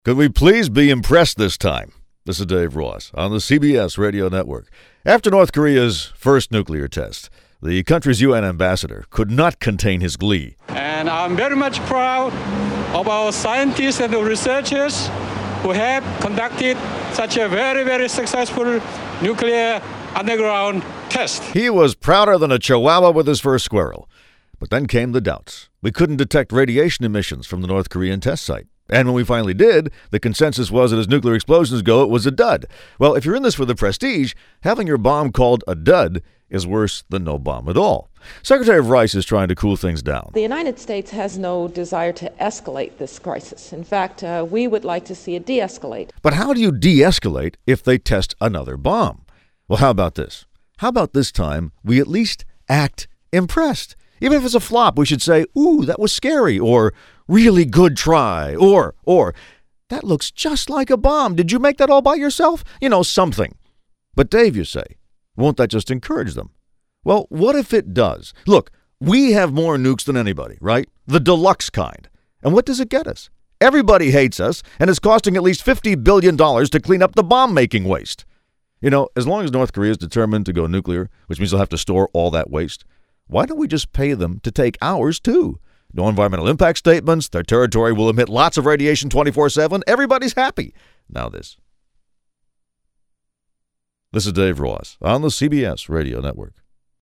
Could we please be impressed this time? This is Dave Ross on the CBS Radio Network. After North Korea's first nuclear test, the country's UN ambassador could not contain his glee. And I'm very much proud of our scientists and researchers who have conducted such a very, very successful nuclear underground test. He was prouder than a chihuahua with his first squirrel. But then came the doubts. We couldn't detect radiation emissions from the North Korean test site. And when we finally did, the consensus was that as nuclear explosions go, it was a dud. Well, if you're in this for the prestige, having your bomb called a dud is worse than no bomb at all. Secretary of Rice is trying to cool things down. The United States has no desire to escalate this crisis. In fact, we would like to see it de-escalate. But how do you de-escalate if they test another bomb? Well, how about this? How about this time we at least act impressed? Even if it's a flop, we should say, ooh, that was scary, or really good try, or that looks just like a bomb. Did you make that all by yourself? You know, something. But Dave, you say, won't that just encourage them? Well, what if it does? Look, we have more nukes than anybody, right? The deluxe kind. And what does it get us? Everybody hates us, and it's costing at least $50 billion to clean up the bomb-making waste. You know, as long as North Korea is determined to go nuclear, which means they'll have to store all that waste, why don't we just pay them to take ours, too? No environmental impact statements. Their territory will emit lots of radiation 24/7. Everybody's happy. Now this. This is Dave Ross on the CBS Radio Network.